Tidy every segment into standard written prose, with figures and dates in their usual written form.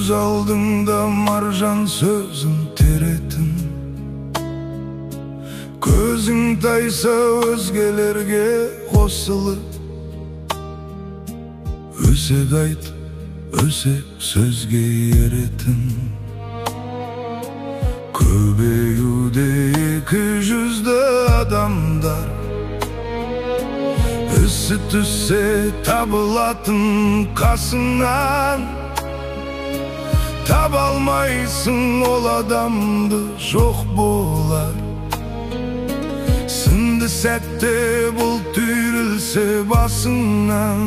Көз алдыңда маржан сөзін теретін, көзің тайса өзгелерге қосылып, өсек айт, өсек сөзге еретін. Көбеюде екі жүзді адамдар, ісі түссе табылатын қасыңнан. Таба алмайсың ол адамды, жоқ болар. Сынды сәтте бұл түйрілсе басыңнан.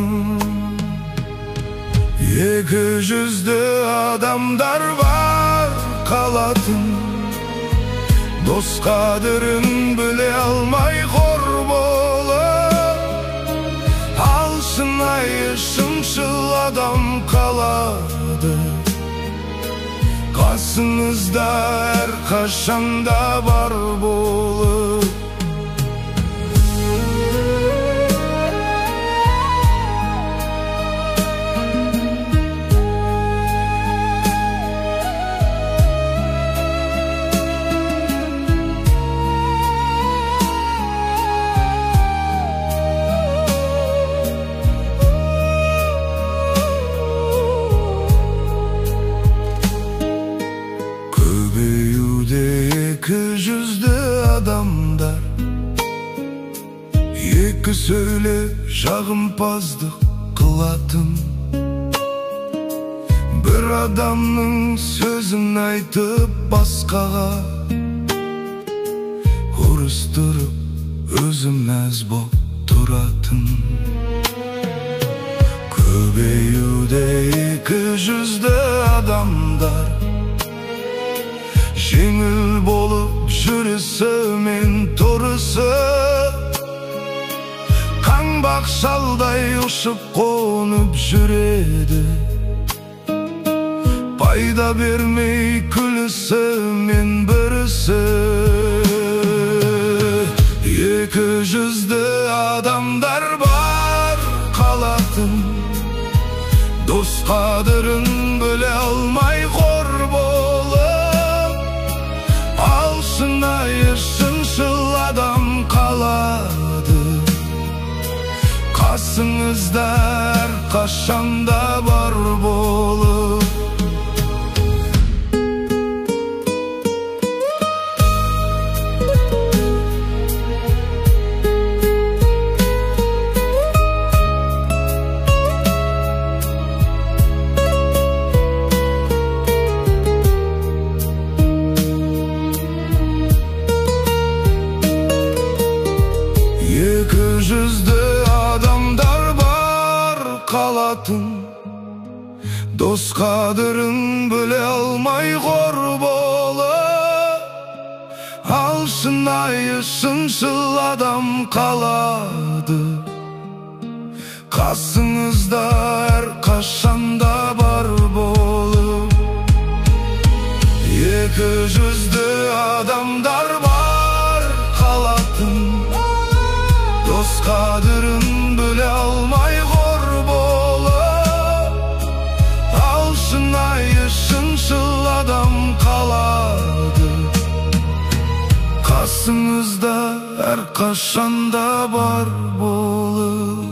Екі жүзді адамдар бар қалатын, дос қадірін біле алмай қор болып. Ал шынайы шыншыл адам қалады, қасыңызда әрқашанда бар болып. Екі жүзді адамдар, екі сөйлеп жағымпаздық қылатын. Бір адамның сөзін айтып басқаға ұрыстырып өзі мәз боп тұратын. Көбеюде екі жүзді адамдар, жеңіл болып жүрісі мен тұрысы, қаңбақ шалдай ұшып қонып жүреді. Пайда бермей күлісі мен бірісі. Екі жүзді адамдар бар қалатын, дос қадірін біле алмай қор болып. Шынайы шыншыл адам қалады, қасыңызда әрқашанда бар болып. Екі жүзді адамдар бар қалатын, дос қадірін біле алмай қор болып. Ал шынайы шыншыл адам қалады, қасыңызда әрқашанда бар болып. Екі жүзді адамдар бар қалатын, дос қадірін біле алмай қор болып. Ал шынайы шыншыл адам қалады, қасыңызда әрқашанда бар болып.